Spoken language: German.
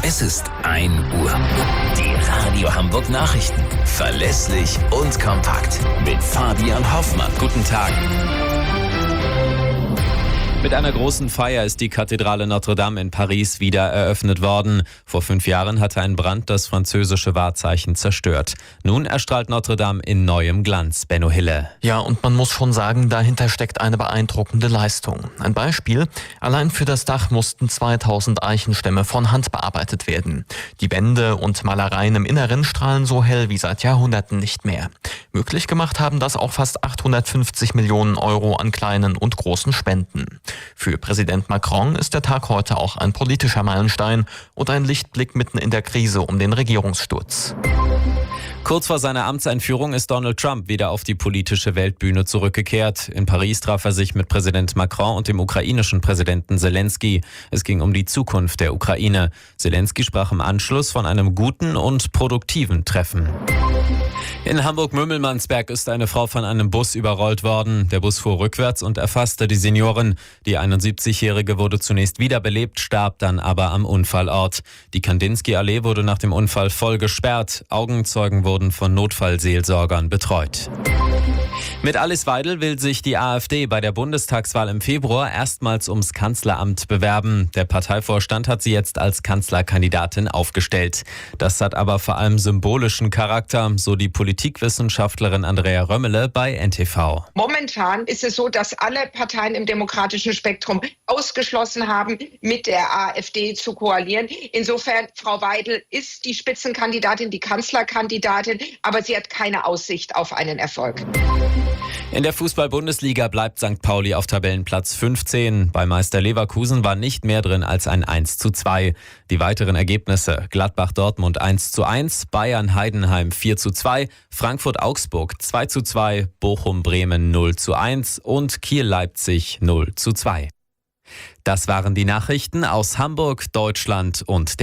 Es ist 1 Uhr. Die Radio Hamburg Nachrichten. Verlässlich und kompakt. Mit Fabian Hoffmann. Guten Tag. Mit einer großen Feier ist die Kathedrale Notre Dame in Paris wieder eröffnet worden. Vor 5 Jahren hatte ein Brand das französische Wahrzeichen zerstört. Nun erstrahlt Notre Dame in neuem Glanz. Benno Hille. Ja, und man muss schon sagen, dahinter steckt eine beeindruckende Leistung. Ein Beispiel: Allein für das Dach mussten 2000 Eichenstämme von Hand bearbeitet werden. Die Wände und Malereien im Inneren strahlen so hell wie seit Jahrhunderten nicht mehr. Möglich gemacht haben das auch fast 850 Millionen Euro an kleinen und großen Spenden. Für Präsident Macron ist der Tag heute auch ein politischer Meilenstein und ein Lichtblick mitten in der Krise um den Regierungssturz. Kurz vor seiner Amtseinführung ist Donald Trump wieder auf die politische Weltbühne zurückgekehrt. In Paris traf er sich mit Präsident Macron und dem ukrainischen Präsidenten Zelensky. Es ging um die Zukunft der Ukraine. Zelensky sprach im Anschluss von einem guten und produktiven Treffen. In Hamburg-Mömelmannsberg ist eine Frau von einem Bus überrollt worden. Der Bus fuhr rückwärts und erfasste die Seniorin. Die 71-Jährige wurde zunächst wiederbelebt, starb dann aber am Unfallort. Die Kandinsky-Allee wurde nach dem Unfall voll gesperrt. Augenzeugen wurden von Notfallseelsorgern betreut. Mit Alice Weidel will sich die AfD bei der Bundestagswahl im Februar erstmals ums Kanzleramt bewerben. Der Parteivorstand hat sie jetzt als Kanzlerkandidatin aufgestellt. Das hat aber vor allem symbolischen Charakter, so die Politikwissenschaftlerin Andrea Römmele bei NTV. Momentan ist es so, dass alle Parteien im demokratischen Spektrum ausgeschlossen haben, mit der AfD zu koalieren. Insofern, Frau Weidel ist die Spitzenkandidatin, die Kanzlerkandidatin, aber sie hat keine Aussicht auf einen Erfolg. In der Fußball-Bundesliga bleibt St. Pauli auf Tabellenplatz 15. Bei Meister Leverkusen war nicht mehr drin als ein 1:2. Die weiteren Ergebnisse: Gladbach-Dortmund 1:1, Bayern-Heidenheim 4:2, Frankfurt-Augsburg 2:2, Bochum-Bremen 0:1 und Kiel-Leipzig 0:2. Das waren die Nachrichten aus Hamburg, Deutschland und